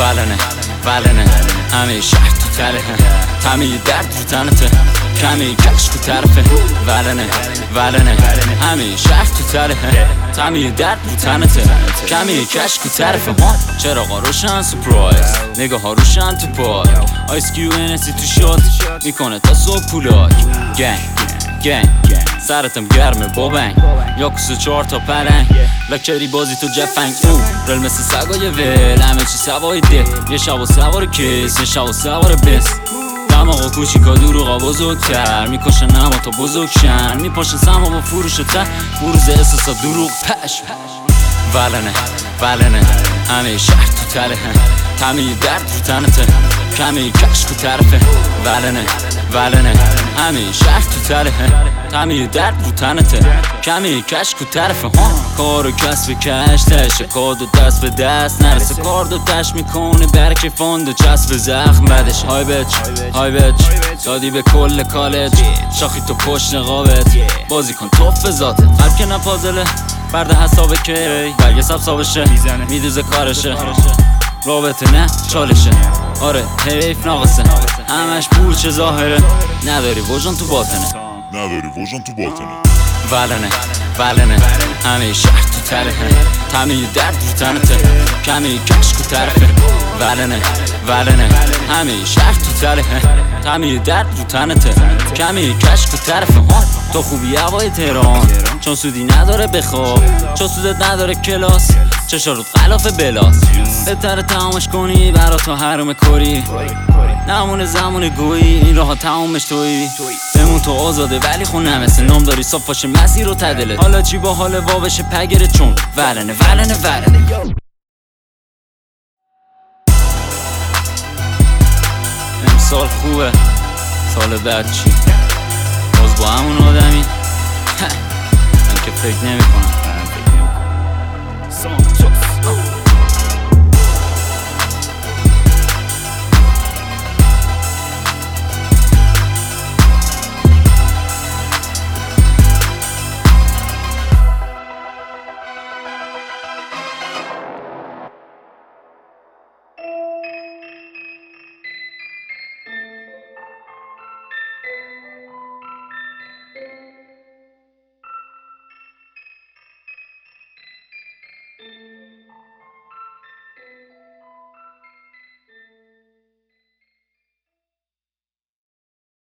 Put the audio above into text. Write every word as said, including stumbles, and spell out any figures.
ولنه ولنه همه شهر تو تره، همه درد رو تنته، کمی کش تو طرفه. ولنه ولنه همه شهر تو تره، همه درد رو تنته، کمی کش تو طرفه. چراغا روشن سپرایز، نگاه ها روشن تو پاک، آیس کیو انسی تو شات میکنه تا صبح کولاک. گنگ گنگ سرتم گرمه بابنگ، یا کسو چهار تا پرنگ، لکچری بازی تو جفنگ. او رل مثل سگای ول، همه چی سوای ده، یه شب و سوار کس، یه شب و سوار بس. دماغا کوچیکا دروغا بزرگتر، میکشن اما تا بزرگشن، میپاشن سما با فروش ته، بروز احساسا دروغ پش. ولنه ولنه همه شهر تو تله، همه درد رو تنته، کمی کش تو طرفه. ولنه ولنه همه شهر تو تله، همه درد رو تنته، کمی کش تو طرفه. کار و کسب کش تشه، کاد و دست به دست نرسه، کارد و تش میکنه برک فاند و چسب زخم بدش. های بچ های بچ دادی به کل کالج، شاخی تو پشت نقابت، بازی کن توف ذاته. قلب که نپازله برده حسابه که برگه سبسابشه، میدوزه کارشه، رابطه نه چالشه. آره حیف ناقصه، همش پول چه ظاهره، نداری وجدان تو باطنه، نداری وجدان تو باطنه. ولنه ولنه همه شهر تو تله، همه درد رو تنته، کمی کش تو طرفه. ولنه ولنه همه شهر تو تله، همه درد رو تنته، کمی کش تو طرفه. تو خوبی هوای تهران، چون سودی نداره بخواب، چون سودت نداره کلاس، چشا رو خلاف بلاس. بهتره تمامش کنی برا تو حرم کری، نمونه زمان گویی، این راه تمامش تویی. بمون تو آزاده ولی خونه مثل نام داری، صاف باشه مسیر رو تدلت، حالا چی با حال وا بشه پگره، چون ولنه ولنه ولنه. امسال خوبه، سال بعد چی؟ باز با همون آدمی؟ من که فکر نمی کنم.